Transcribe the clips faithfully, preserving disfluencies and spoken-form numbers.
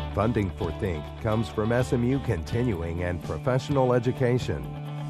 Funding for Think comes from S M U Continuing and Professional Education.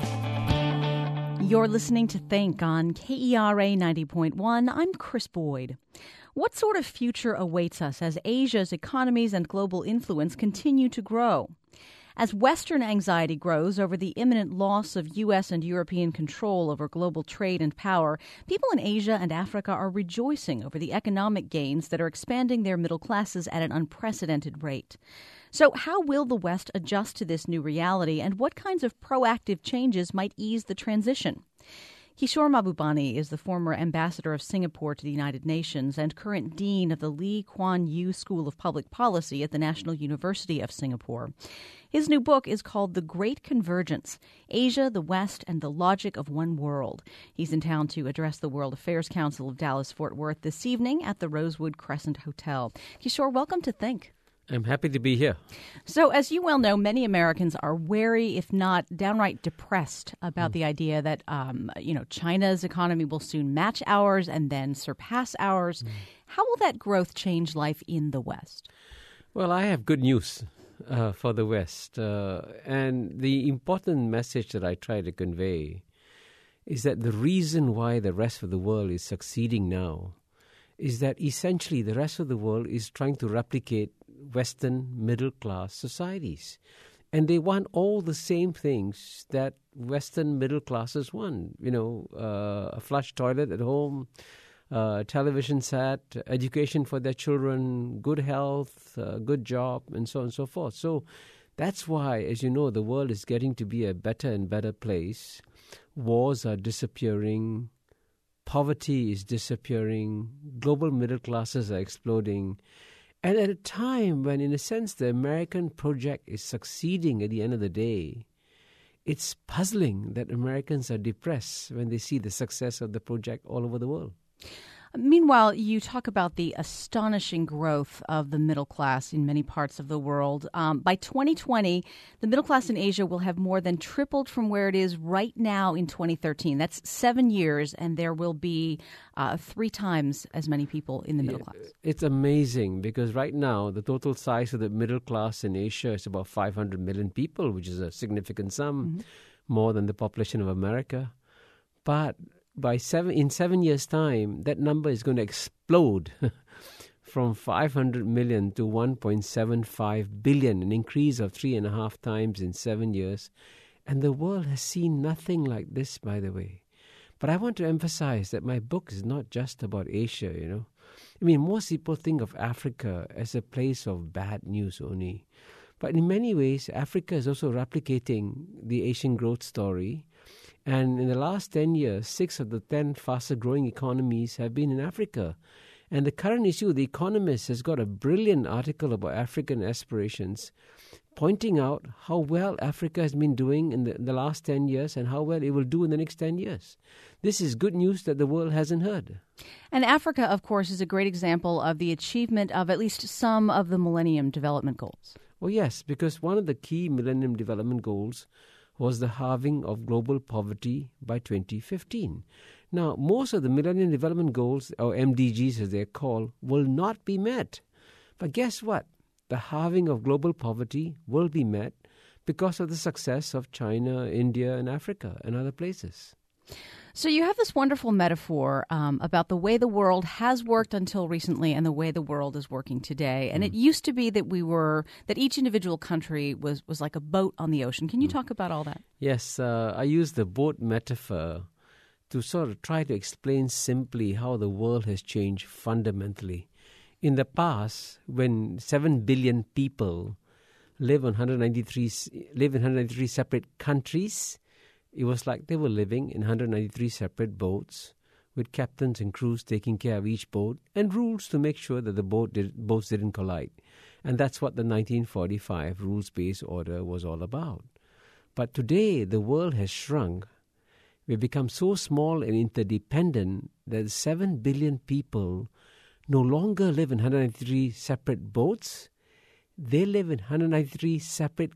You're listening to Think on K E R A ninety point one. I'm Chris Boyd. What sort of future awaits us as Asia's economies and global influence continue to grow? As Western anxiety grows over the imminent loss of U S and European control over global trade and power, people in Asia and Africa are rejoicing over the economic gains that are expanding their middle classes at an unprecedented rate. So how will the West adjust to this new reality, and what kinds of proactive changes might ease the transition? Kishore Mahbubani is the former ambassador of Singapore to the United Nations and current dean of the Lee Kuan Yew School of Public Policy at the National University of Singapore. His new book is called The Great Convergence: Asia, the West, and the Logic of One World. He's in town to address the World Affairs Council of Dallas-Fort Worth this evening at the Rosewood Crescent Hotel. Kishore, welcome to Think. I'm happy to be here. So, as you well know, many Americans are wary, if not downright depressed, about mm. the idea that, um, you know, China's economy will soon match ours and then surpass ours. Mm. How will that growth change life in the West? Well, I have good news uh, for the West. Uh, and the important message that I try to convey is that the reason why the rest of the world is succeeding now is that essentially the rest of the world is trying to replicate Western middle-class societies. And they want all the same things that Western middle classes want. You know, uh, a flush toilet at home, uh, television set, education for their children, good health, uh, good job, and so on and so forth. So that's why, as you know, the world is getting to be a better and better place. Wars are disappearing. Poverty is disappearing. Global middle classes are exploding. And at a time when, in a sense, the American project is succeeding at the end of the day, it's puzzling that Americans are depressed when they see the success of the project all over the world. Meanwhile, you talk about the astonishing growth of the middle class in many parts of the world. Um, by twenty twenty, the middle class in Asia will have more than tripled from where it is right now in twenty thirteen. That's seven years, and there will be uh, three times as many people in the middle class. It's amazing because right now the total size of the middle class in Asia is about five hundred million people, which is a significant sum, mm-hmm. more than the population of America. But By seven in seven years' time, that number is going to explode from five hundred million to one point seven five billion, an increase of three and a half times in seven years. And the world has seen nothing like this, by the way. But I want to emphasize that my book is not just about Asia, you know. I mean, most people think of Africa as a place of bad news only. But in many ways, Africa is also replicating the Asian growth story. And in the last ten years, six of the ten faster-growing economies have been in Africa. And the current issue, The Economist has got a brilliant article about African aspirations, pointing out how well Africa has been doing in the, in the last ten years and how well it will do in the next ten years. This is good news that the world hasn't heard. And Africa, of course, is a great example of the achievement of at least some of the Millennium Development Goals. Well, yes, because one of the key Millennium Development Goals was the halving of global poverty by twenty fifteen. Now, most of the Millennium Development Goals, or M D Gs as they're called, will not be met. But guess what? The halving of global poverty will be met because of the success of China, India, and Africa and other places. So you have this wonderful metaphor um, about the way the world has worked until recently and the way the world is working today. And mm. it used to be that we were that each individual country was, was like a boat on the ocean. Can you mm. talk about all that? Yes, uh, I use the boat metaphor to sort of try to explain simply how the world has changed fundamentally. In the past, when seven billion people live on one hundred ninety-three live in one hundred ninety-three separate countries, it was like they were living in one hundred ninety-three separate boats with captains and crews taking care of each boat and rules to make sure that the boat did, boats didn't collide. And that's what the nineteen forty-five rules-based order was all about. But today, the world has shrunk. We've become so small and interdependent that seven billion people no longer live in one hundred ninety-three separate boats. They live in one hundred ninety-three separate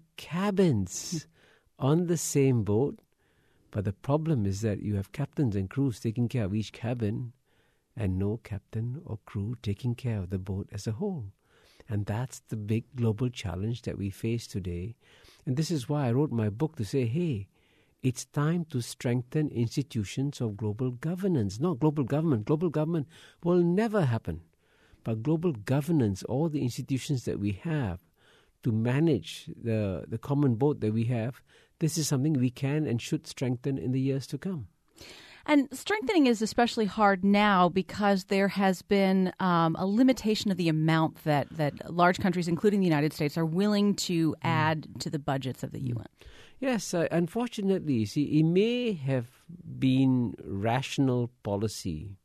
cabins on the same boat. But the problem is that you have captains and crews taking care of each cabin and no captain or crew taking care of the boat as a whole. And that's the big global challenge that we face today. And this is why I wrote my book to say, hey, it's time to strengthen institutions of global governance. Not global government. Global government will never happen. But global governance, all the institutions that we have to manage the, the common boat that we have, this is something we can and should strengthen in the years to come. And strengthening is especially hard now because there has been um, a limitation of the amount that, that large countries, including the United States, are willing to add to the budgets of the U N. Yes, uh, unfortunately, see, it may have been rational policy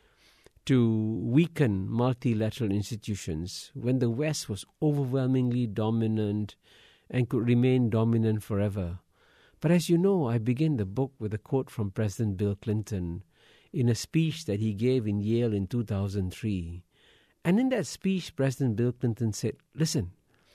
to weaken multilateral institutions when the West was overwhelmingly dominant and could remain dominant forever. But as you know, I begin the book with a quote from President Bill Clinton in a speech that he gave in Yale in two thousand three. And in that speech, President Bill Clinton said, listen,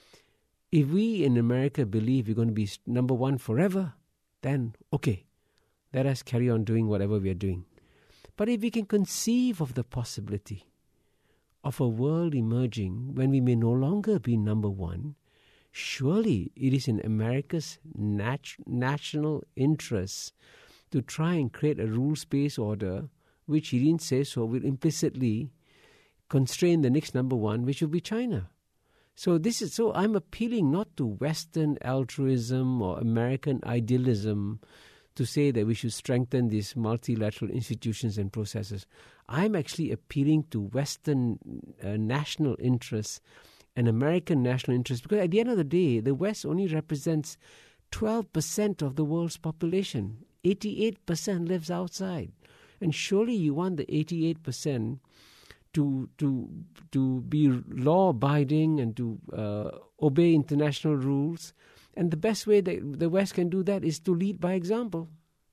if we in America believe we're going to be number one forever, then okay, let us carry on doing whatever we are doing. But if we can conceive of the possibility of a world emerging when we may no longer be number one, surely it is in America's nat- national interests to try and create a rules-based order, which he didn't say so, will implicitly constrain the next number one, which will be China. So this is so I'm appealing not to Western altruism or American idealism to say that we should strengthen these multilateral institutions and processes. I'm actually appealing to Western uh, national interests and American national interests, because at the end of the day, the West only represents twelve percent of the world's population. eighty-eight percent lives outside. And surely you want the eighty-eight percent to to to be law-abiding and to uh, obey international rules. And the best way that the West can do that is to lead by example.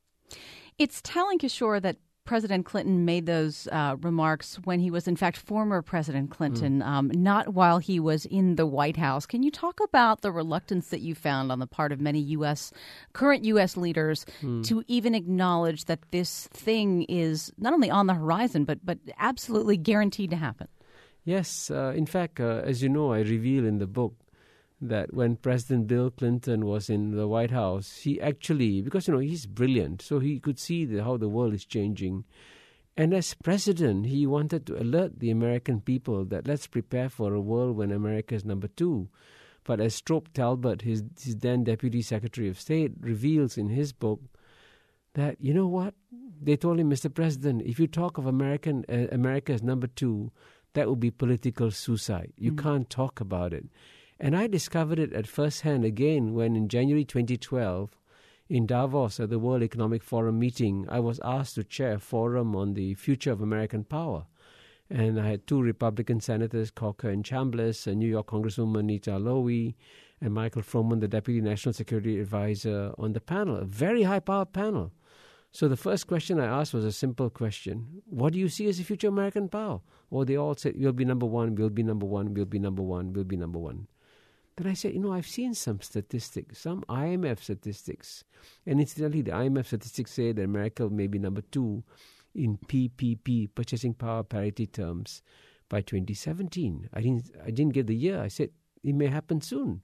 It's telling, Kishore, that President Clinton made those uh, remarks when he was, in fact, former President Clinton, mm. um, not while he was in the White House. Can you talk about the reluctance that you found on the part of many U S current U S leaders mm. to even acknowledge that this thing is not only on the horizon, but but absolutely guaranteed to happen? Yes. Uh, in fact, uh, as you know, I reveal in the book that when President Bill Clinton was in the White House, he actually, because, you know, he's brilliant, so he could see the, how the world is changing. And as president, he wanted to alert the American people that let's prepare for a world when America is number two. But as Strobe Talbot, his, his then Deputy Secretary of State, reveals in his book that, you know what, they told him, Mister President, if you talk of American uh, America as number two, that would be political suicide. You mm-hmm. can't talk about it. And I discovered it at first hand again when in January twenty twelve, in Davos at the World Economic Forum meeting, I was asked to chair a forum on the future of American power. And I had two Republican senators, Corker and Chambliss, and New York Congresswoman Nita Lowey, and Michael Froman, the Deputy National Security Advisor, on the panel, a very high-powered panel. So the first question I asked was a simple question. What do you see as the future of American power? Well, they all said, we'll be number one, we'll be number one, we'll be number one, we'll be number one. Then I said, you know, I've seen some statistics, some I M F statistics. And incidentally, the I M F statistics say that America may be number two in P P P, purchasing power parity terms, by twenty seventeen. I didn't, I didn't get the year. I said, it may happen soon.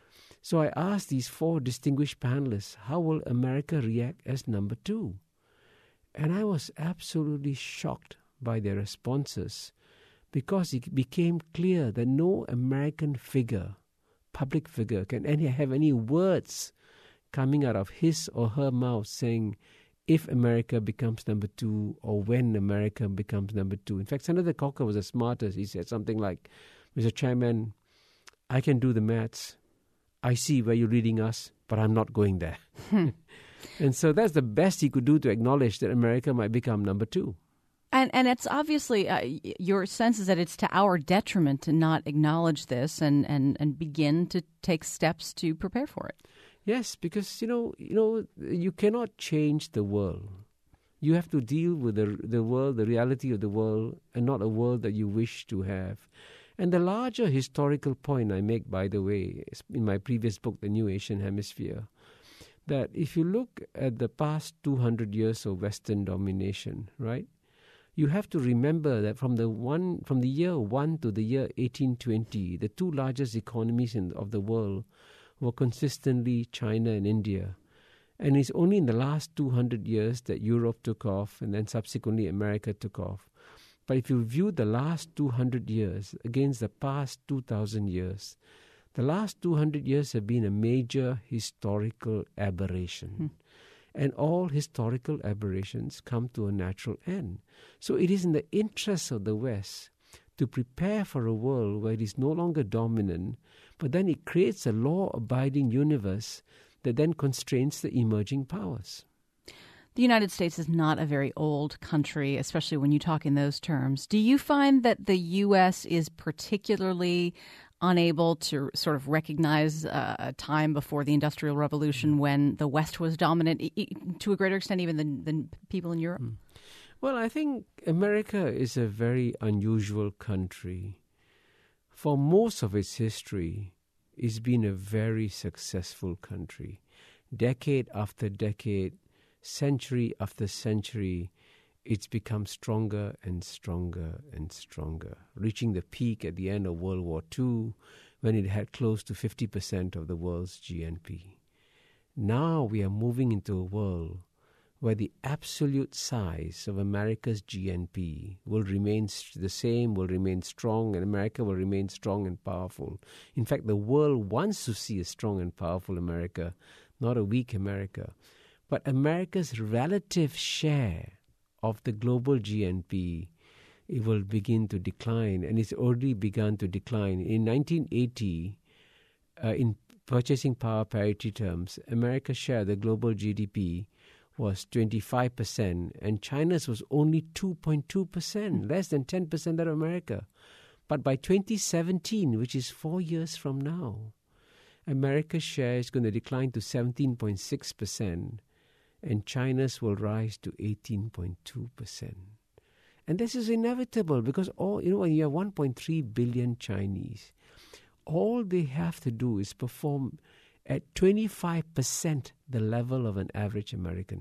So I asked these four distinguished panelists, how will America react as number two? And I was absolutely shocked by their responses, because it became clear that no American figure, public figure, can any, have any words coming out of his or her mouth saying if America becomes number two or when America becomes number two. In fact, Senator Corker was the smartest. He said something like, Mister Chairman, I can do the maths. I see where you're leading us, but I'm not going there. And so that's the best he could do to acknowledge that America might become number two. And and it's obviously, uh, your sense is that it's to our detriment to not acknowledge this and, and, and begin to take steps to prepare for it. Yes, because, you know, you know, you cannot change the world. You have to deal with the the world, the reality of the world, and not a world that you wish to have. And the larger historical point I make, by the way, in my previous book, The New Asian Hemisphere, that if you look at the past two hundred years of Western domination, right, you have to remember that from the one from the year one to the year eighteen twenty, the two largest economies in, of the world were consistently China and India. And it's only in the last two hundred years that Europe took off, and then subsequently America took off. But if you view the last two hundred years against the past two thousand years, the last two hundred years have been a major historical aberration. Hmm. And all historical aberrations come to a natural end. So it is in the interest of the West to prepare for a world where it is no longer dominant, but then it creates a law-abiding universe that then constrains the emerging powers. The United States is not a very old country, especially when you talk in those terms. Do you find that the U S is particularly unable to sort of recognize uh, a time before the Industrial Revolution when the West was dominant, e- to a greater extent even than, than people in Europe? Mm. Well, I think America is a very unusual country. For most of its history, it's been a very successful country. Decade after decade, century after century, it's become stronger and stronger and stronger, reaching the peak at the end of World War Two when it had close to fifty percent of the world's G N P. Now we are moving into a world where the absolute size of America's G N P will remain the same, will remain strong, and America will remain strong and powerful. In fact, the world wants to see a strong and powerful America, not a weak America. But America's relative share of the global G N P, it will begin to decline, and it's already begun to decline. In nineteen eighty, uh, in purchasing power parity terms, America's share of the global G D P was twenty-five percent, and China's was only two point two percent, less than ten percent of America. But by twenty seventeen, which is four years from now, America's share is going to decline to seventeen point six percent, and China's will rise to eighteen point two percent. And this is inevitable because all you know when you have one point three billion Chinese, all they have to do is perform at twenty-five percent the level of an average American,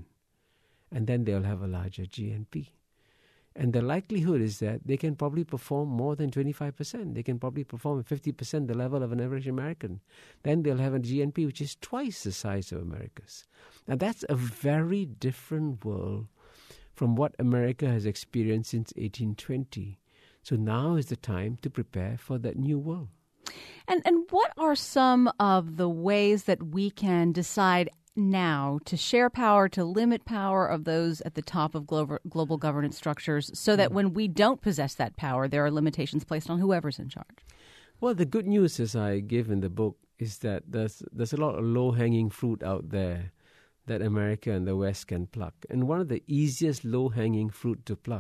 and then they'll have a larger G N P. And the likelihood is that they can probably perform more than twenty-five percent. They can probably perform at fifty percent the level of an average American. Then they'll have a G N P which is twice the size of America's. Now that's a very different world from what America has experienced since eighteen twenty. So now is the time to prepare for that new world. And and what are some of the ways that we can decide now to share power, to limit power of those at the top of global, global governance structures so that when we don't possess that power, there are limitations placed on whoever's in charge? Well, the good news, as I give in the book, is that there's there's a lot of low-hanging fruit out there that America and the West can pluck. And one of the easiest low-hanging fruit to pluck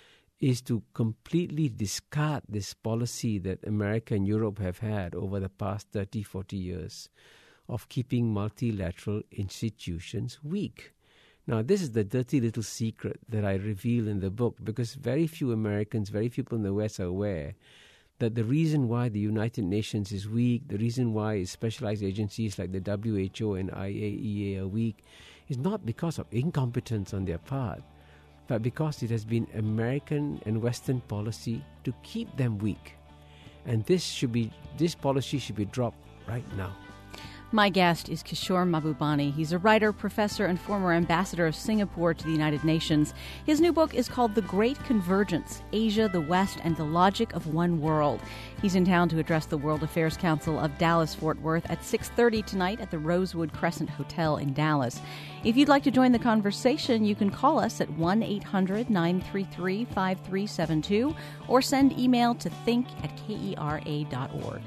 is to completely discard this policy that America and Europe have had over the past thirty, forty years of keeping multilateral institutions weak. Now, this is the dirty little secret that I reveal in the book because very few Americans, very few people in the West are aware that the reason why the United Nations is weak, the reason why specialized agencies like the W H O and I A E A are weak, is not because of incompetence on their part, but because it has been American and Western policy to keep them weak. And this should be this policy should be dropped right now. My guest is Kishore Mahbubani. He's a writer, professor, and former ambassador of Singapore to the United Nations. His new book is called The Great Convergence, Asia, the West, and the Logic of One World. He's in town to address the World Affairs Council of Dallas-Fort Worth at six thirty tonight at the Rosewood Crescent Hotel in Dallas. If you'd like to join the conversation, you can call us at one eight hundred nine three three five three seven two or send email to think at kera dot org.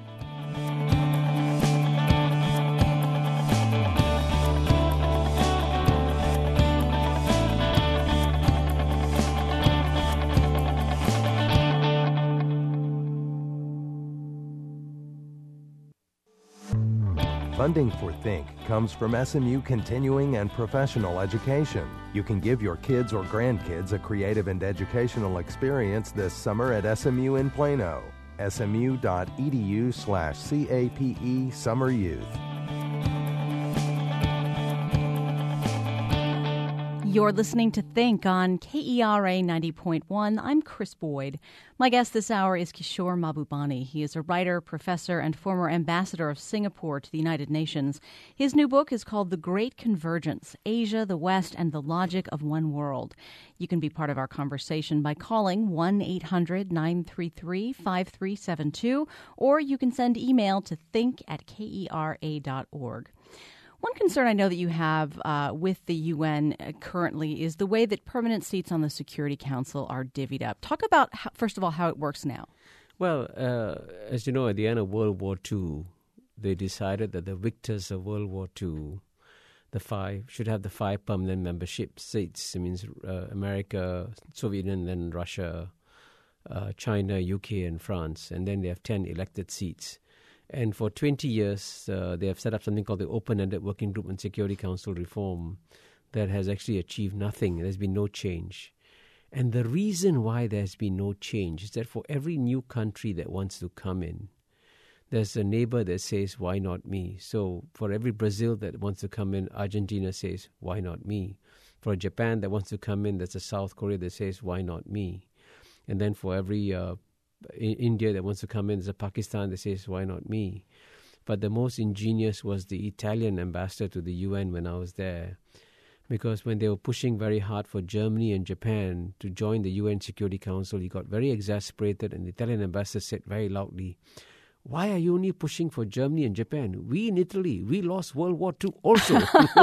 Funding for Think comes from S M U Continuing and Professional Education. You can give your kids or grandkids a creative and educational experience this summer at S M U in Plano. smu.edu slash CAPE Summer Youth. You're listening to Think on K E R A ninety point one. I'm Chris Boyd. My guest this hour is Kishore Mahbubani. He is a writer, professor, and former ambassador of Singapore to the United Nations. His new book is called The Great Convergence, Asia, the West, and the Logic of One World. You can be part of our conversation by calling one eight hundred nine three three five three seven two, or you can send email to think at kera dot org. One concern I know that you have uh, with the U N currently is the way that permanent seats on the Security Council are divvied up. Talk about, how, first of all, how it works now. Well, uh, as you know, at the end of World War Two, they decided that the victors of World War Two, the five, should have the five permanent membership seats. It means uh, America, Soviet Union, and Russia, uh, China, U K, and France. And then they have ten elected seats. And for twenty years, uh, they have set up something called the Open-Ended Working Group on Security Council Reform that has actually achieved nothing. There's been no change. And the reason why there's been no change is that for every new country that wants to come in, there's a neighbor that says, why not me? So for every Brazil that wants to come in, Argentina says, why not me? For Japan that wants to come in, there's a South Korea that says, why not me? And then for every uh, in India that wants to come in, there's a Pakistan that says, why not me? But the most ingenious was the Italian ambassador to the U N when I was there. Because when they were pushing very hard for Germany and Japan to join the U N Security Council, he got very exasperated, and the Italian ambassador said very loudly, why are you only pushing for Germany and Japan? We in Italy, we lost World War Two also.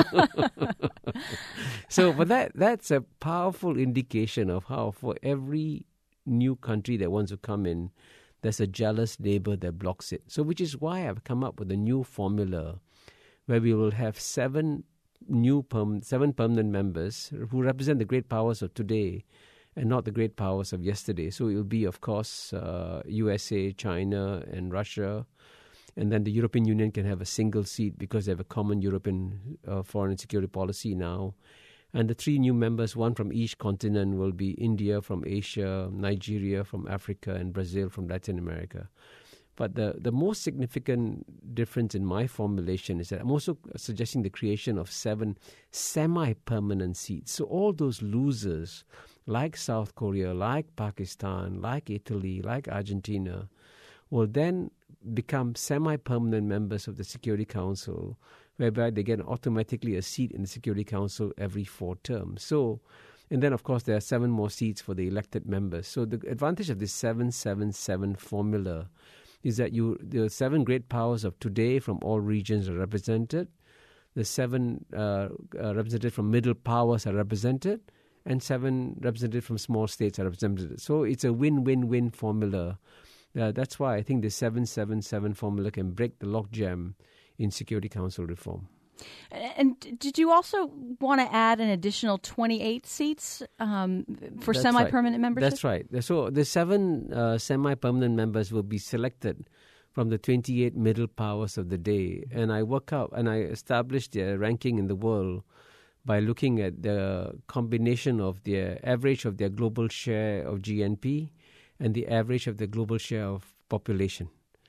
So, but that that's a powerful indication of how for every new country that wants to come in, there's a jealous neighbor that blocks it. So which is why I've come up with a new formula where we will have seven new perm- seven permanent members who represent the great powers of today and not the great powers of yesterday. So it will be, of course, uh, U S A, China, and Russia. And then the European Union can have a single seat because they have a common European uh, foreign and security policy now. And the three new members, one from each continent, will be India from Asia, Nigeria from Africa, and Brazil from Latin America. But the, the most significant difference in my formulation is that I'm also suggesting the creation of seven semi-permanent seats. So all those losers, like South Korea, like Pakistan, like Italy, like Argentina, will then become semi-permanent members of the Security Council, whereby they get automatically a seat in the Security Council every four terms. So, and then, of course, there are seven more seats for the elected members. So the advantage of this seven seven seven formula is that you the seven great powers of today from all regions are represented, the seven uh, uh, represented from middle powers are represented, and seven represented from small states are represented. So it's a win-win-win formula. Uh, that's why I think the seven seven seven formula can break the logjam in Security Council reform. And did you also want to add an additional twenty-eight seats um, for That's semi-permanent right. membership? That's right. So the seven uh, semi-permanent members will be selected from the twenty-eight middle powers of the day. And I work out and I established their ranking in the world by looking at the combination of their average of their global share of G N P and the average of the global share of population.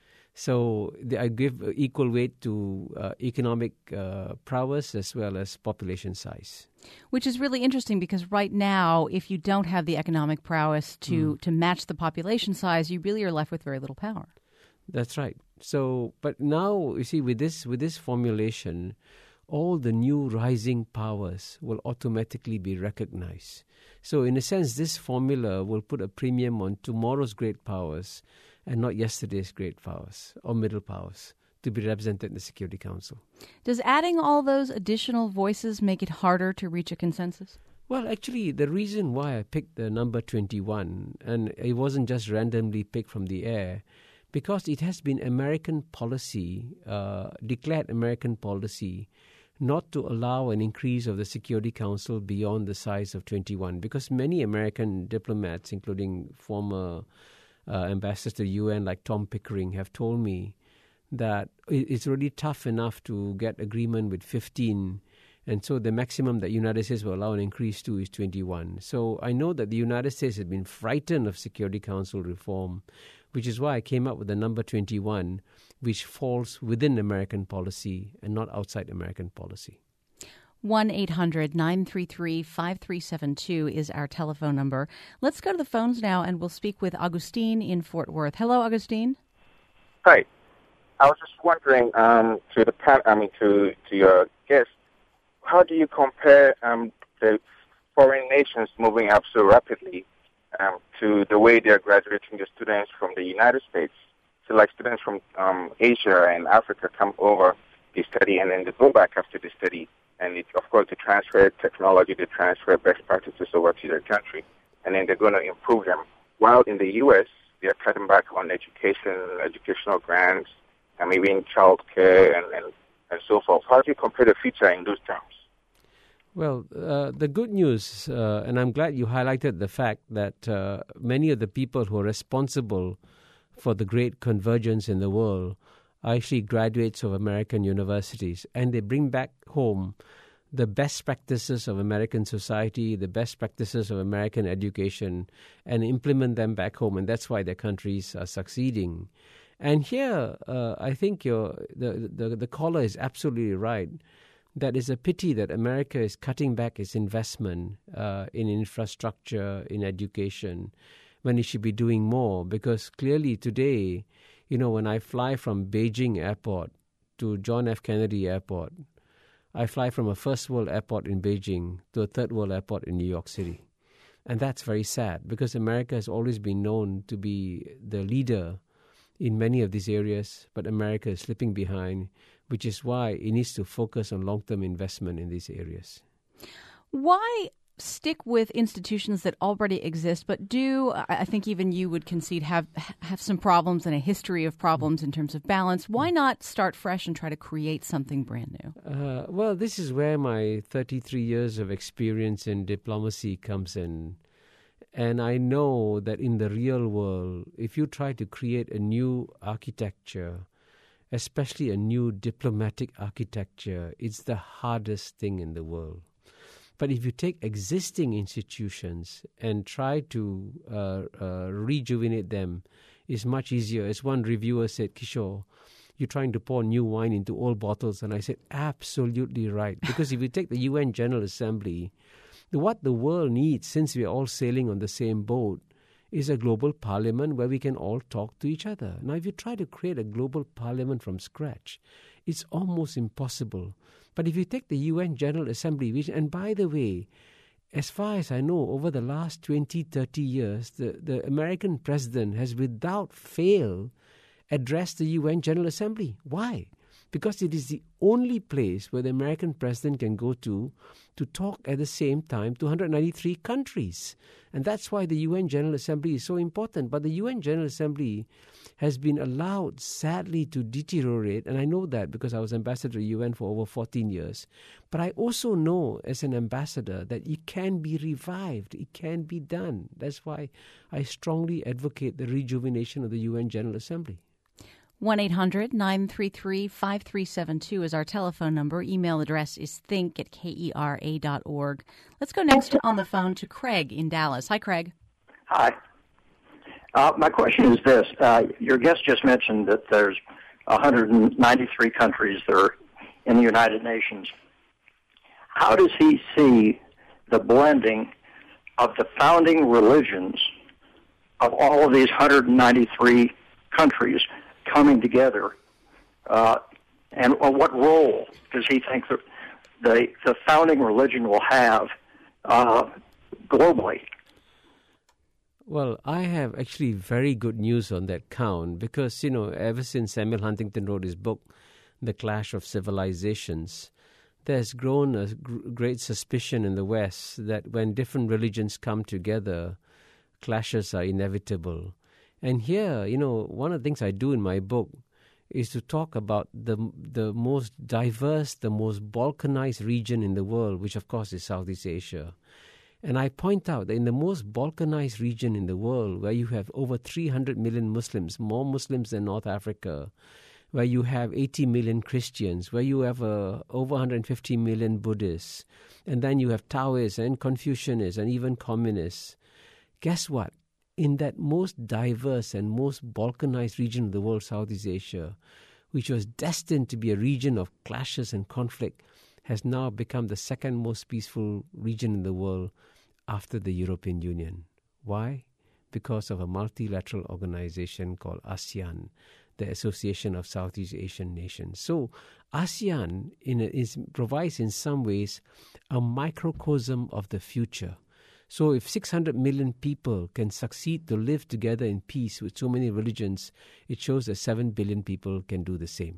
So they, I give equal weight to uh, economic uh, prowess as well as population size. Which is really interesting because right now, if you don't have the economic prowess to, mm. to match the population size, you really are left with very little power. That's right. So, but now, you see, with this with this formulation, all the new rising powers will automatically be recognized. So in a sense, this formula will put a premium on tomorrow's great powers and not yesterday's great powers or middle powers to be represented in the Security Council. Does adding all those additional voices make it harder to reach a consensus? Well, actually, the reason why I picked the number twenty-one, and it wasn't just randomly picked from the air, because it has been American policy, uh, declared American policy, not to allow an increase of the Security Council beyond the size of twenty-one, because many American diplomats, including former uh, ambassadors to the U N like Tom Pickering, have told me that it's really tough enough to get agreement with fifteen, and so the maximum that the United States will allow an increase to is twenty-one. So I know that the United States has been frightened of Security Council reform, which is why I came up with the number twenty-one, which falls within American policy and not outside American policy. one eight hundred nine three three five three seven two is our telephone number. Let's go to the phones now, and we'll speak with Augustine in Fort Worth. Hello, Augustine. Hi. I was just wondering um, to the pan- I mean to to your guest, how do you compare um, the foreign nations moving up so rapidly um, to the way they're graduating the students from the United States? So, like students from um, Asia and Africa come over, they study, and then they go back after they study. And it, of course, they transfer technology, they transfer best practices over to their country, and then they're going to improve them. While in the U S, they're cutting back on education, educational grants, and maybe in child care and, and, and so forth. How do you compare the future in those terms? Well, uh, the good news, uh, and I'm glad you highlighted the fact that uh, many of the people who are responsible for the great convergence in the world are actually graduates of American universities, and they bring back home the best practices of American society, the best practices of American education, and implement them back home, and that's why their countries are succeeding. And here, uh, I think your the, the the caller is absolutely right. That is a pity that America is cutting back its investment uh, in infrastructure, in education, when it should be doing more. Because clearly today, you know, when I fly from Beijing Airport to John F. Kennedy Airport, I fly from a first world airport in Beijing to a third world airport in New York City. And that's very sad because America has always been known to be the leader in many of these areas, but America is slipping behind, which is why it needs to focus on long-term investment in these areas. Why stick with institutions that already exist, but do, I think even you would concede, have have some problems and a history of problems in terms of balance? Why not start fresh and try to create something brand new? Uh, well, this is where my thirty-three years of experience in diplomacy comes in. And I know that in the real world, if you try to create a new architecture, especially a new diplomatic architecture, it's the hardest thing in the world. But if you take existing institutions and try to uh, uh, rejuvenate them, it's much easier. As one reviewer said, Kishore, you're trying to pour new wine into old bottles. And I said, absolutely right. Because if you take the U N General Assembly, what the world needs, since we are all sailing on the same boat, is a global parliament where we can all talk to each other. Now, if you try to create a global parliament from scratch, it's almost impossible. But if you take the U N General Assembly, which, and by the way, as far as I know, over the last twenty, thirty years, the, the American president has without fail addressed the U N General Assembly. Why? Because it is the only place where the American president can go to to talk at the same time to one hundred ninety-three countries. And that's why the U N General Assembly is so important. But the U N General Assembly has been allowed, sadly, to deteriorate. And I know that because I was ambassador to the U N for over fourteen years. But I also know as an ambassador that it can be revived. It can be done. That's why I strongly advocate the rejuvenation of the U N General Assembly. one eight hundred nine three three five three seven two is our telephone number. Email address is think at kera dot org. Let's go next on the phone to Craig in Dallas. Hi, Craig. Hi. Uh, my question is this. Uh, your guest just mentioned that there's one hundred ninety-three countries that are in the United Nations. How does he see the blending of the founding religions of all of these one hundred ninety-three countries coming together, uh, and well, what role does he think that the the founding religion will have uh, globally? Well, I have actually very good news on that count because, you know, ever since Samuel Huntington wrote his book, The Clash of Civilizations, there's grown a gr- great suspicion in the West that when different religions come together, clashes are inevitable. And here, you know, one of the things I do in my book is to talk about the the most diverse, the most balkanized region in the world, which of course is Southeast Asia. And I point out that in the most balkanized region in the world, where you have over three hundred million Muslims, more Muslims than North Africa, where you have eighty million Christians, where you have uh, over one hundred fifty million Buddhists, and then you have Taoists and Confucianists and even communists. Guess what? In that most diverse and most balkanized region of the world, Southeast Asia, which was destined to be a region of clashes and conflict, has now become the second most peaceful region in the world after the European Union. Why? Because of a multilateral organization called ASEAN, the Association of Southeast Asian Nations. So ASEAN in a, is, provides in some ways a microcosm of the future. So if six hundred million people can succeed to live together in peace with so many religions, it shows that seven billion people can do the same.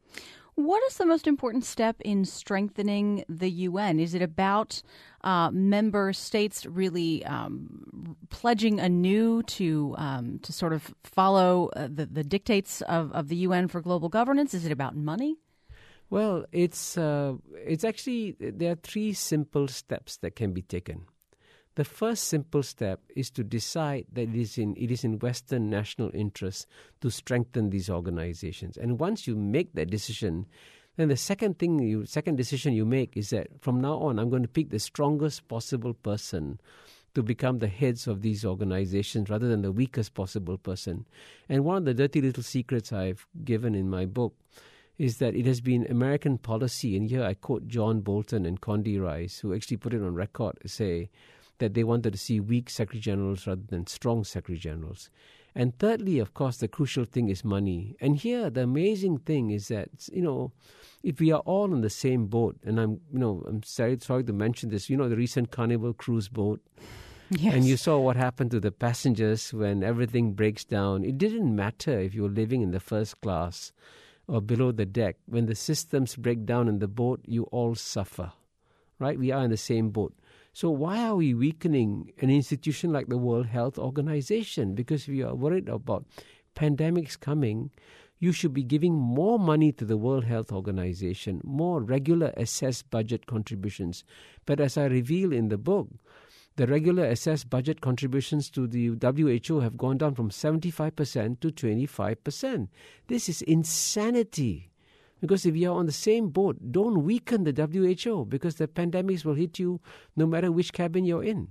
What is the most important step in strengthening the U N? Is it about uh, member states really um, pledging anew to um, to sort of follow uh, the, the dictates of, of the U N for global governance? Is it about money? Well, it's uh, it's actually, there are three simple steps that can be taken. The first simple step is to decide that it is in it is in Western national interest to strengthen these organizations. And once you make that decision, then the second thing you second decision you make is that from now on, I'm going to pick the strongest possible person to become the heads of these organizations rather than the weakest possible person. And one of the dirty little secrets I've given in my book is that it has been American policy, and here I quote John Bolton and Condi Rice, who actually put it on record to say that they wanted to see weak secretary-generals rather than strong secretary-generals. And thirdly, of course, the crucial thing is money. And here, the amazing thing is that, you know, if we are all on the same boat, and I'm, you know, I'm sorry, sorry to mention this, you know, the recent Carnival cruise boat, Yes. and you saw what happened to the passengers when everything breaks down. It didn't matter if you were living in the first class or below the deck. When the systems break down in the boat, you all suffer, right? We are in the same boat. So why are we weakening an institution like the World Health Organization? Because we are worried about pandemics coming, you should be giving more money to the World Health Organization, more regular assessed budget contributions. But as I reveal in the book, the regular assessed budget contributions to the W H O have gone down from seventy-five percent to twenty-five percent. This is insanity. Because if you're on the same boat, don't weaken the W H O, because the pandemics will hit you no matter which cabin you're in.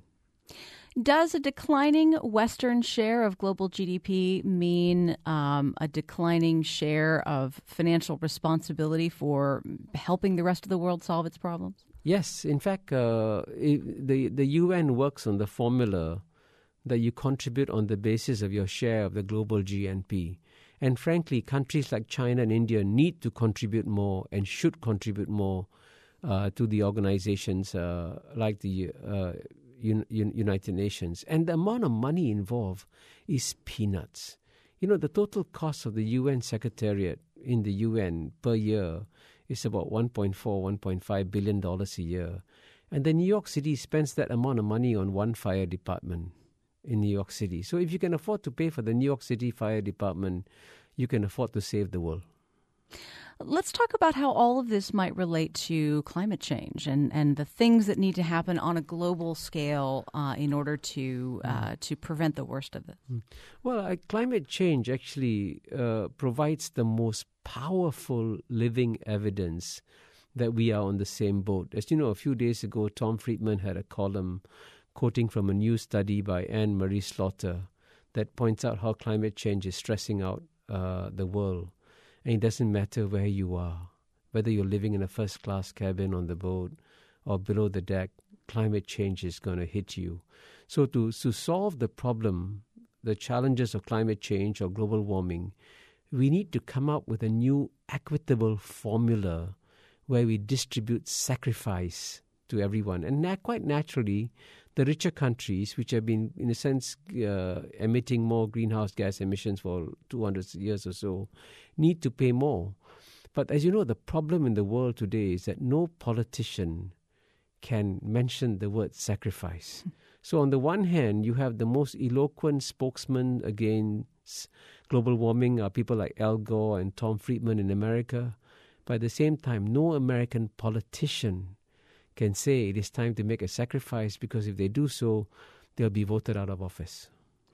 Does a declining Western share of global G D P mean um, a declining share of financial responsibility for helping the rest of the world solve its problems? Yes. In fact, uh, it, the, the U N works on the formula that you contribute on the basis of your share of the global G N P. And frankly, countries like China and India need to contribute more and should contribute more uh, to the organizations uh, like the uh, Un- Un- United Nations. And the amount of money involved is peanuts. You know, the total cost of the U N Secretariat in the U N per year is about one point four, one point five billion dollars a year. And then New York City spends that amount of money on one fire department in New York City. So if you can afford to pay for the New York City Fire Department, you can afford to save the world. Let's talk about how all of this might relate to climate change and, and the things that need to happen on a global scale uh, in order to uh, to prevent the worst of this. Well, uh, climate change actually uh, provides the most powerful living evidence that we are on the same boat. As you know, a few days ago, Tom Friedman had a column quoting from a new study by Anne-Marie Slaughter that points out how climate change is stressing out uh, the world. And it doesn't matter where you are, whether you're living in a first-class cabin on the boat or below the deck, climate change is going to hit you. So to, to solve the problem, the challenges of climate change or global warming, we need to come up with a new equitable formula where we distribute sacrifice to everyone. And na- quite naturally, the richer countries, which have been, in a sense, uh, emitting more greenhouse gas emissions for two hundred years or so, need to pay more. But as you know, the problem in the world today is that no politician can mention the word sacrifice. So on the one hand, you have the most eloquent spokesman against global warming are people like Al Gore and Tom Friedman in America. But at the same time, no American politician can say it is time to make a sacrifice, because if they do so, they'll be voted out of office.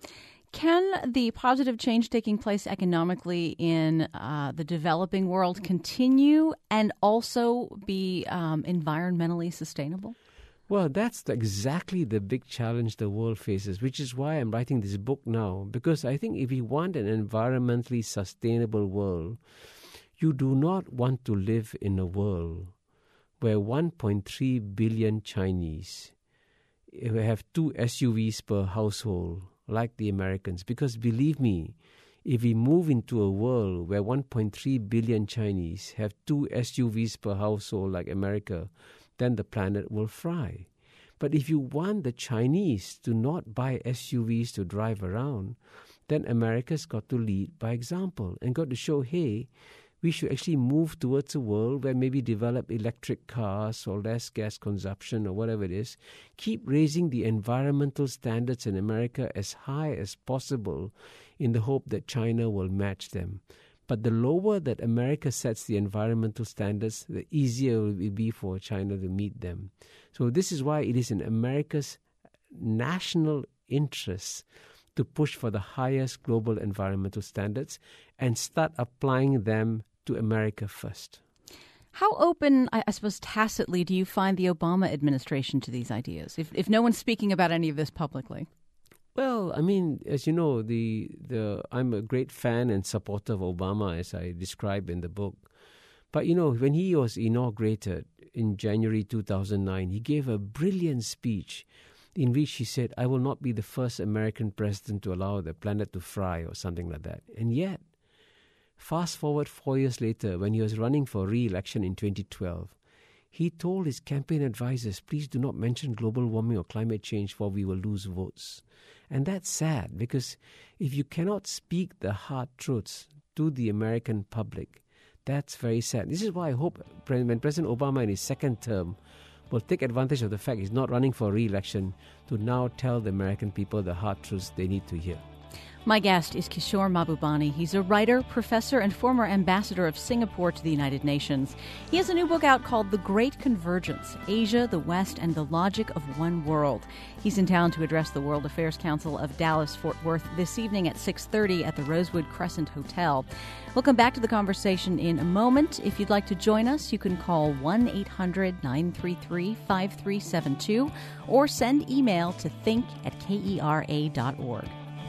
Can the positive change taking place economically in uh, the developing world continue and also be um, environmentally sustainable? Well, that's the, exactly the big challenge the world faces, which is why I'm writing this book now. Because I think if we want an environmentally sustainable world, you do not want to live in a world where one point three billion Chinese have two S U Vs per household, like the Americans. Because believe me, if we move into a world where one point three billion Chinese have two S U Vs per household, like America, then the planet will fry. But if you want the Chinese to not buy S U Vs to drive around, then America's got to lead by example and got to show, hey, we should actually move towards a world where maybe develop electric cars or less gas consumption or whatever it is. Keep raising the environmental standards in America as high as possible in the hope that China will match them. But the lower that America sets the environmental standards, the easier it will be for China to meet them. So this is why it is in America's national interest to push for the highest global environmental standards and start applying them to America first. How open, I suppose tacitly, do you find the Obama administration to these ideas, if if no one's speaking about any of this publicly? Well, I mean, as you know, the the I'm a great fan and supporter of Obama, as I describe in the book. But, you know, when he was inaugurated in January two thousand nine, he gave a brilliant speech in which he said, I will not be the first American president to allow the planet to fry or something like that. And yet, fast forward four years later, when he was running for re-election in twenty twelve, he told his campaign advisors, please do not mention global warming or climate change, for we will lose votes. And that's sad, because if you cannot speak the hard truths to the American public, that's very sad. This is why I hope when President Obama in his second term will take advantage of the fact he's not running for re-election to now tell the American people the hard truths they need to hear. My guest is Kishore Mahbubani. He's a writer, professor, and former ambassador of Singapore to the United Nations. He has a new book out called The Great Convergence, Asia, the West, and the Logic of One World. He's in town to address the World Affairs Council of Dallas-Fort Worth this evening at six thirty at the Rosewood Crescent Hotel. We'll come back to the conversation in a moment. If you'd like to join us, you can call one eight hundred nine three three five three seven two or send email to think at kera dot org.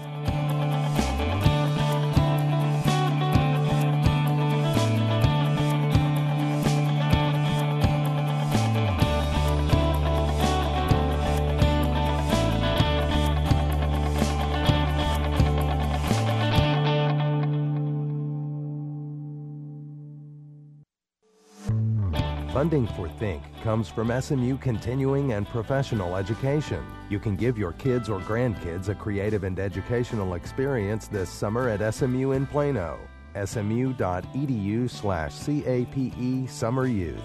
Funding for Think comes from S M U Continuing and Professional Education. You can give your kids or grandkids a creative and educational experience this summer at S M U in Plano. smu.edu slash CAPE Summer Youth.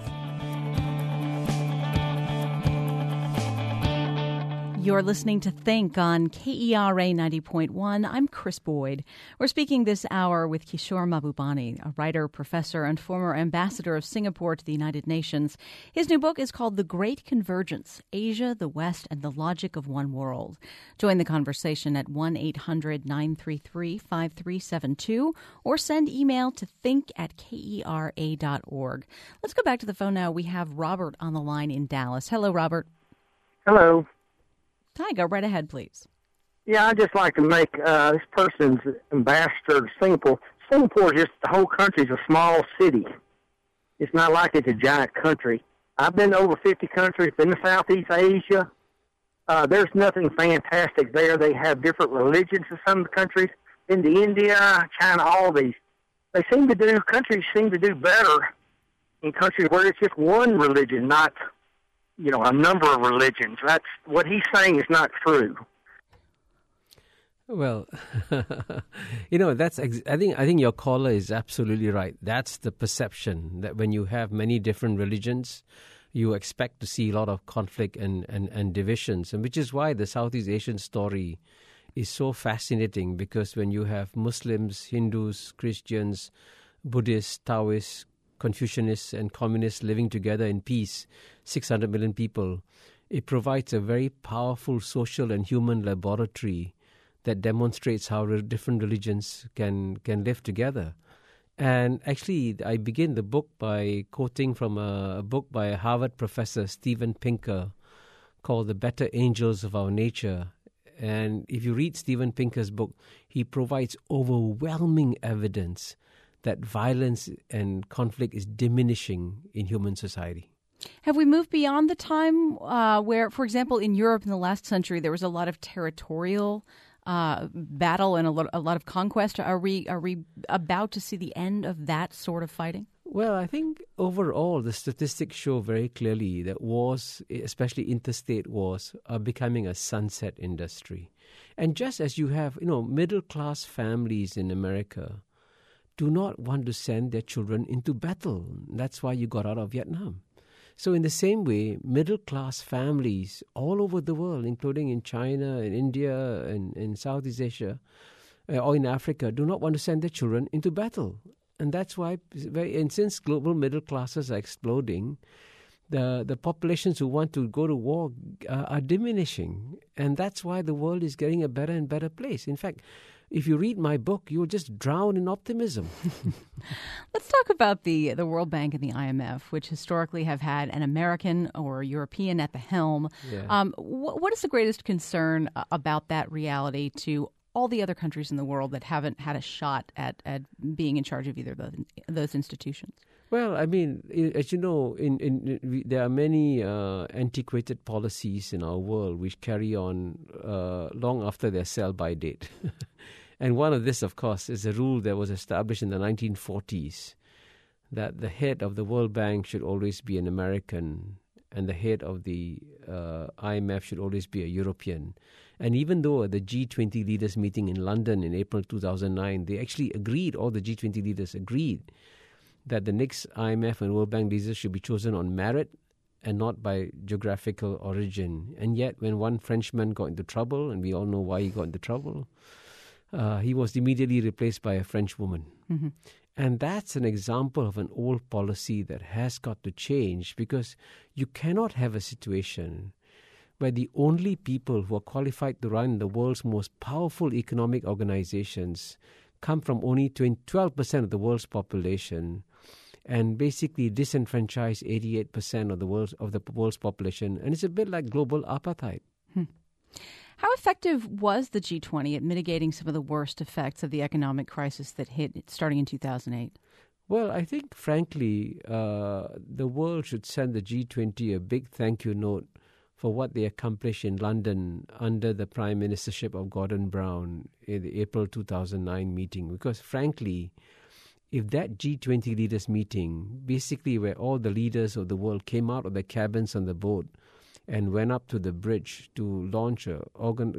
You're listening to Think on K E R A ninety point one. I'm Chris Boyd. We're speaking this hour with Kishore Mahbubani, a writer, professor, and former ambassador of Singapore to the United Nations. His new book is called The Great Convergence, Asia, the West, and the Logic of One World. Join the conversation at one eight hundred nine three three five three seven two or send email to think at kera dot org. Let's go back to the phone now. We have Robert on the line in Dallas. Hello, Robert. Hello. Hi, go right ahead, please. Yeah, I'd just like to make uh, this person's ambassador to Singapore. Singapore is just, the whole country is a small city. It's not like it's a giant country. I've been to over fifty countries, been to Southeast Asia. Uh, there's nothing fantastic there. They have different religions in some of the countries. Been to India, China, all these. They seem to do, countries seem to do better in countries where it's just one religion, not you know, a number of religions. That's what he's saying is not true. Well, you know, that's. Ex- I think. I think your caller is absolutely right. That's the perception that when you have many different religions, you expect to see a lot of conflict and, and, and divisions, and which is why the Southeast Asian story is so fascinating. Because when you have Muslims, Hindus, Christians, Buddhists, Taoists, Confucianists and communists living together in peace, six hundred million people, it provides a very powerful social and human laboratory that demonstrates how different religions can, can live together. And actually, I begin the book by quoting from a, a book by a Harvard professor, Steven Pinker, called The Better Angels of Our Nature. And if you read Steven Pinker's book, he provides overwhelming evidence that violence and conflict is diminishing in human society. Have we moved beyond the time uh, where, for example, in Europe in the last century, there was a lot of territorial uh, battle and a lot, a lot of conquest? Are we are we about to see the end of that sort of fighting? Well, I think overall the statistics show very clearly that wars, especially interstate wars, are becoming a sunset industry. And just as you have, you know, middle-class families in America do not want to send their children into battle. That's why you got out of Vietnam. So in the same way, middle-class families all over the world, including in China and India and in Southeast Asia uh, or in Africa, do not want to send their children into battle. And that's why, and since global middle classes are exploding, the, the populations who want to go to war uh, are diminishing. And that's why the world is getting a better and better place. In fact, if you read my book, you'll just drown in optimism. Let's talk about the the World Bank and the I M F, which historically have had an American or European at the helm. Yeah. Um, wh- what is the greatest concern uh, about that reality to all the other countries in the world that haven't had a shot at, at being in charge of either of those, those institutions? Well, I mean, as you know, in, in, in there are many uh, antiquated policies in our world which carry on uh, long after their sell-by date. And one of this, of course, is a rule that was established in the nineteen forties that the head of the World Bank should always be an American and the head of the uh, I M F should always be a European. And even though at the G twenty leaders meeting in London in April two thousand nine, they actually agreed, all the G twenty leaders agreed, that the next I M F and World Bank leaders should be chosen on merit and not by geographical origin. And yet, when one Frenchman got into trouble, and we all know why he got into trouble, uh, he was immediately replaced by a French woman. Mm-hmm. And that's an example of an old policy that has got to change, because you cannot have a situation where the only people who are qualified to run the world's most powerful economic organizations come from only twelve percent of the world's population and basically disenfranchise eighty-eight percent of the world's, of the world's population. And it's a bit like global apartheid. Hmm. How effective was the G twenty at mitigating some of the worst effects of the economic crisis that hit starting in two thousand eight? Well, I think, frankly, uh, the world should send the G twenty a big thank you note for what they accomplished in London under the Prime Ministership of Gordon Brown in the April two thousand nine meeting. Because, frankly, if that G twenty leaders meeting, basically where all the leaders of the world came out of their cabins on the boat and went up to the bridge to launch a, organ,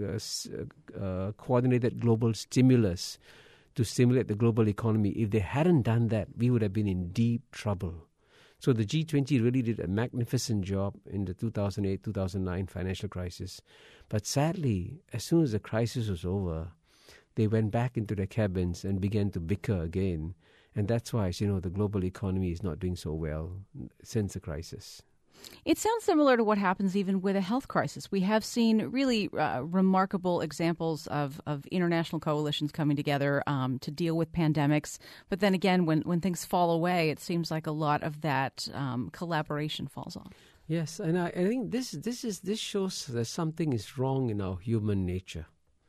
a, a coordinated global stimulus to stimulate the global economy, if they hadn't done that, we would have been in deep trouble. So the G twenty really did a magnificent job in the two thousand eight two thousand nine financial crisis. But sadly, as soon as the crisis was over, they went back into their cabins and began to bicker again. And that's why, as you know, the global economy is not doing so well since the crisis. It sounds similar to what happens even with a health crisis. We have seen really uh, remarkable examples of, of international coalitions coming together um, to deal with pandemics. But then again, when, when things fall away, it seems like a lot of that um, collaboration falls off. Yes, and I, I think this this is this shows that something is wrong in our human nature.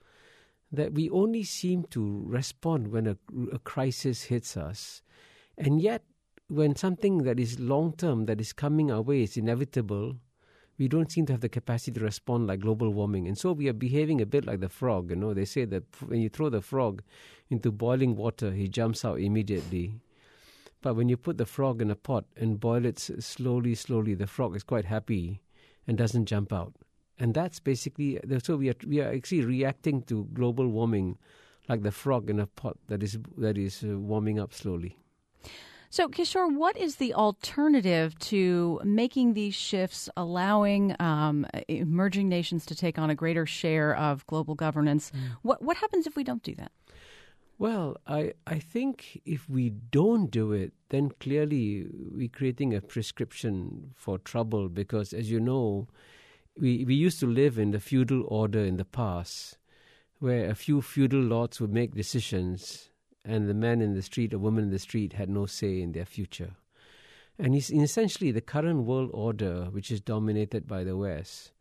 That we only seem to respond when a, a crisis hits us, and yet when something that is long-term, that is coming our way, is inevitable, we don't seem to have the capacity to respond like global warming. And so we are behaving a bit like the frog. You know, they say that when you throw the frog into boiling water, he jumps out immediately. But when you put the frog in a pot and boil it slowly, slowly, the frog is quite happy and doesn't jump out. And that's basically, so we are we are actually reacting to global warming like the frog in a pot that is that is uh, warming up slowly. So, Kishore, what is the alternative to making these shifts, allowing um, emerging nations to take on a greater share of global governance? Mm. What what happens if we don't do that? Well, I, I think if we don't do it, then clearly we're creating a prescription for trouble because, as you know, we, we used to live in the feudal order in the past where a few feudal lords would make decisions and the man in the street or woman in the street had no say in their future. And it's essentially the current world order, which is dominated by the West,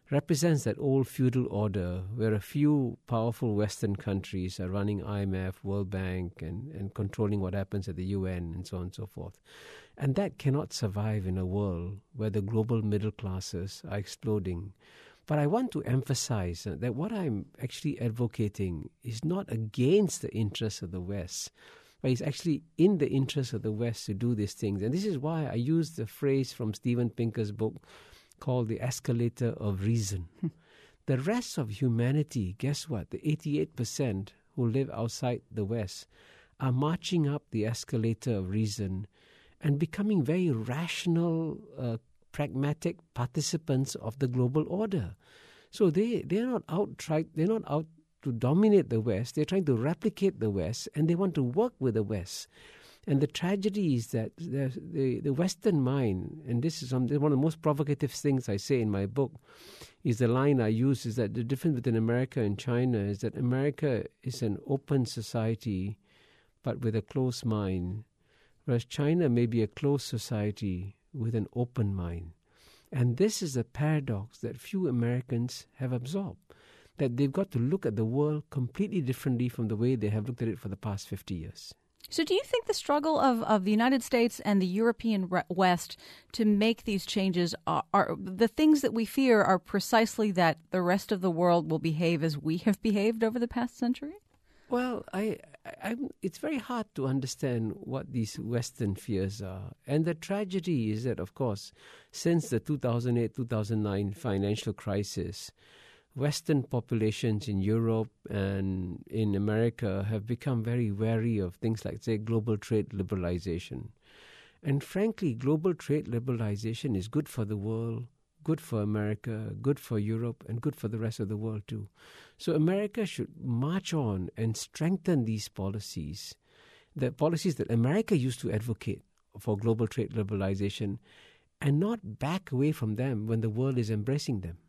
represents that old feudal order where a few powerful Western countries are running I M F, World Bank, and, and controlling what happens at the U N and so on and so forth. And that cannot survive in a world where the global middle classes are exploding. But I want to emphasize that what I'm actually advocating is not against the interests of the West, but it's actually in the interest of the West to do these things. And this is why I use the phrase from Steven Pinker's book called The Escalator of Reason. The rest of humanity, guess what? The eighty-eight percent who live outside the West are marching up the escalator of reason and becoming very rational, uh, pragmatic participants of the global order. So they, they're not out try, they're not out to dominate the West. They're trying to replicate the West, and they want to work with the West. And the tragedy is that the, the, the Western mind, and this is one of the most provocative things I say in my book, is the line I use, is that the difference between America and China is that America is an open society, but with a closed mind, whereas China may be a closed society with an open mind. And this is a paradox that few Americans have absorbed, that they've got to look at the world completely differently from the way they have looked at it for the past fifty years. So do you think the struggle of, of the United States and the European West to make these changes are, are the things that we fear are precisely that the rest of the world will behave as we have behaved over the past century? Well, I, I, it's very hard to understand what these Western fears are. And the tragedy is that, of course, since the two thousand eight two thousand nine financial crisis, Western populations in Europe and in America have become very wary of things like, say, global trade liberalization. And frankly, global trade liberalization is good for the world, good for America, good for Europe, and good for the rest of the world too. So America should march on and strengthen these policies, the policies that America used to advocate for global trade liberalization, and not back away from them when the world is embracing them.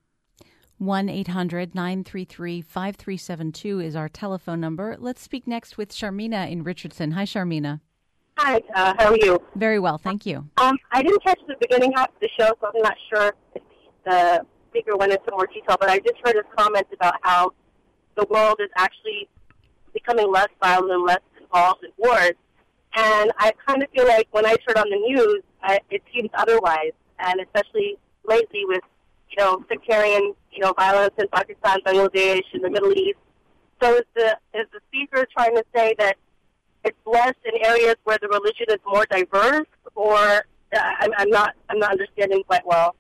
one eight hundred nine three three five three seven two is our telephone number. Let's speak next with Sharmina in Richardson. Hi, Sharmina. Hi, uh, how are you? Very well, thank you. Um, I didn't catch the beginning half of the show, so I'm not sure if the speaker went into more detail, but I just heard his comments about how the world is actually becoming less violent and less involved in wars. And I kind of feel like when I turn on the news, I, it seems otherwise, and especially lately with, you know, sectarian, you know, violence in Pakistan, Bangladesh, in the Middle East. So is the is the speaker trying to say that it's less in areas where the religion is more diverse, or uh, I'm, I'm not I'm not understanding quite well.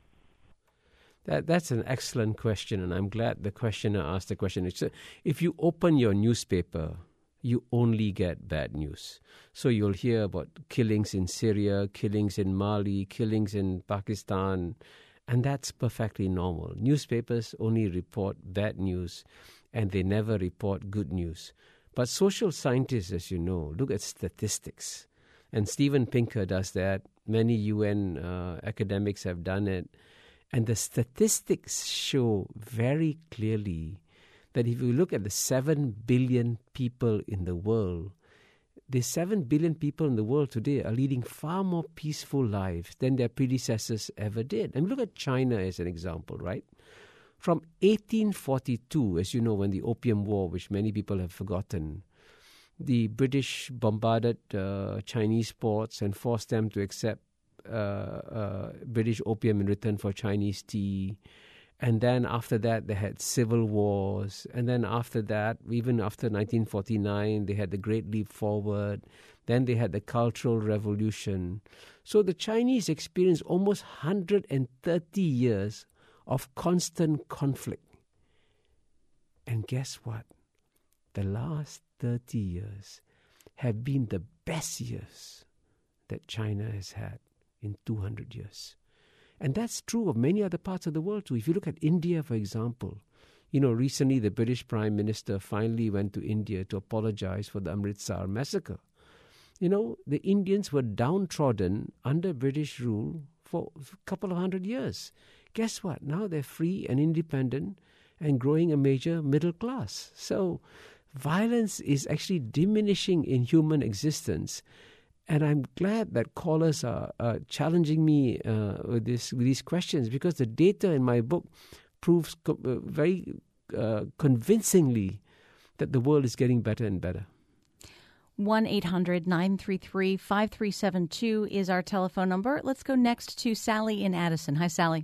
That that's an excellent question, and I'm glad the questioner asked the question. It's a, if you open your newspaper, you only get bad news. So you'll hear about killings in Syria, killings in Mali, killings in Pakistan, and that's perfectly normal. Newspapers only report bad news, and they never report good news. But social scientists, as you know, look at statistics. And Steven Pinker does that. Many U N uh, academics have done it. And the statistics show very clearly that if you look at the seven billion people in the world, the seven billion people in the world today are leading far more peaceful lives than their predecessors ever did. And look at China as an example, right? From eighteen forty-two, as you know, when the Opium War, which many people have forgotten, the British bombarded uh, Chinese ports and forced them to accept uh, uh, British opium in return for Chinese tea. And then after that, they had civil wars. And then after that, even after nineteen forty-nine, they had the Great Leap Forward. Then they had the Cultural Revolution. So the Chinese experienced almost one hundred thirty years of constant conflict. And guess what? The last thirty years have been the best years that China has had in two hundred years. And that's true of many other parts of the world too. If you look at India, for example, you know, recently the British Prime Minister finally went to India to apologize for the Amritsar massacre. You know, the Indians were downtrodden under British rule for a couple of hundred years. Guess what? Now they're free and independent and growing a major middle class. So violence is actually diminishing in human existence. And I'm glad that callers are uh, challenging me uh, with this with these questions, because the data in my book proves co- uh, very uh, convincingly that the world is getting better and better. one eight hundred nine three three five three seven two is our telephone number. Let's go next to Sally in Addison. Hi, Sally.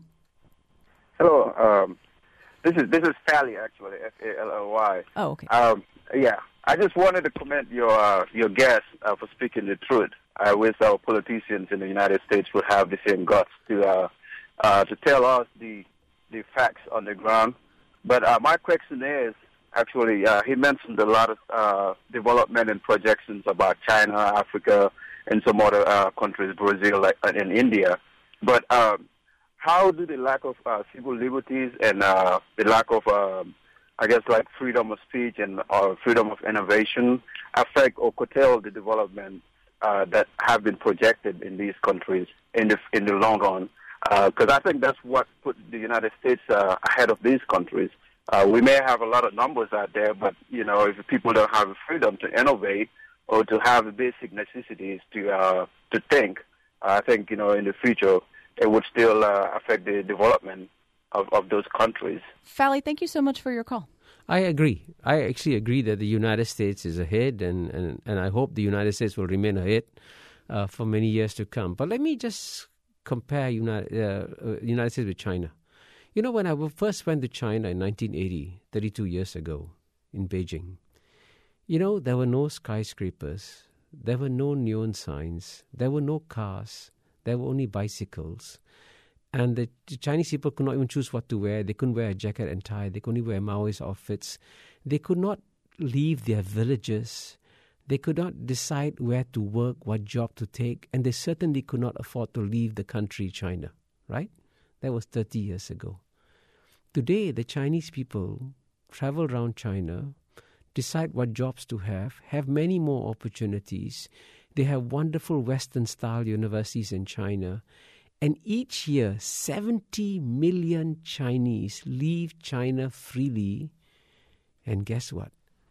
Hello. Um, this is this is Sally, actually, F A L L Y. Oh, okay. Um, yeah, I just wanted to commend your uh, your guest uh, for speaking the truth. I wish our politicians in the United States would have the same guts to uh, uh, to tell us the the facts on the ground. But uh, my question is, actually, uh, he mentioned a lot of uh, development and projections about China, Africa, and some other uh, countries, Brazil, like, and India. But um, how do the lack of uh, civil liberties and uh, the lack of, um, I guess, like freedom of speech and uh, freedom of innovation affect or curtail the development uh, that have been projected in these countries in the in the long run? Because uh, I think that's what put the United States uh, ahead of these countries. Uh, we may have a lot of numbers out there, but, you know, if people don't have the freedom to innovate or to have the basic necessities to uh, to think, uh, I think, you know, in the future, it would still uh, affect the development of, of those countries. Fally, thank you so much for your call. I agree. I actually agree that the United States is ahead, and, and, and I hope the United States will remain ahead uh, for many years to come. But let me just compare United, uh, United States with China. You know, when I first went to China in nineteen eighty, thirty-two years ago, in Beijing, you know, there were no skyscrapers, there were no neon signs, there were no cars, there were only bicycles. And the Chinese people could not even choose what to wear. They couldn't wear a jacket and tie. They could only wear Maoist outfits. They could not leave their villages. They could not decide where to work, what job to take. And they certainly could not afford to leave the country, China, right? That was thirty years ago. Today, the Chinese people travel around China, decide what jobs to have, have many more opportunities. They have wonderful Western-style universities in China. And each year, seventy million Chinese leave China freely. And guess what?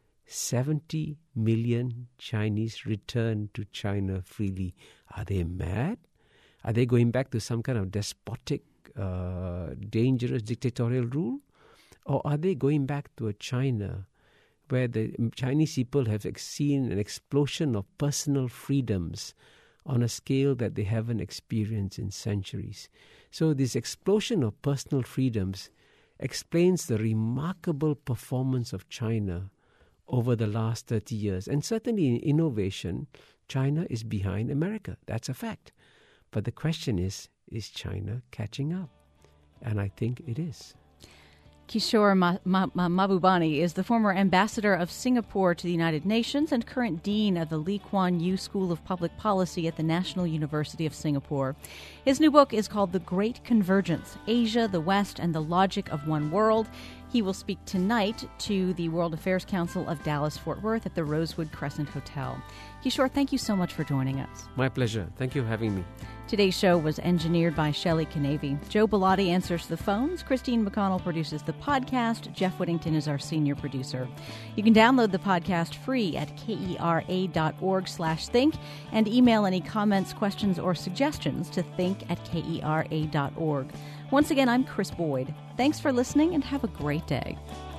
seventy million Chinese return to China freely. Are they mad? Are they going back to some kind of despotic, uh, dangerous dictatorial rule? Or are they going back to a China where the Chinese people have seen an explosion of personal freedoms on a scale that they haven't experienced in centuries? So this explosion of personal freedoms explains the remarkable performance of China over the last thirty years. And certainly in innovation, China is behind America. That's a fact. But the question is, is China catching up? And I think it is. Kishore Ma- Ma- Ma- Mahbubani is the former ambassador of Singapore to the United Nations and current dean of the Lee Kuan Yew School of Public Policy at the National University of Singapore. His new book is called The Great Convergence, Asia, the West, and the Logic of One World. He will speak tonight to the World Affairs Council of Dallas-Fort Worth at the Rosewood Crescent Hotel. Kishore, thank you so much for joining us. My pleasure. Thank you for having me. Today's show was engineered by Shelley Canavy. Joe Bellotti answers the phones. Christine McConnell produces the podcast. Jeff Whittington is our senior producer. You can download the podcast free at kera.org slash think and email any comments, questions, or suggestions to think at kera.org. Once again, I'm Chris Boyd. Thanks for listening and have a great day.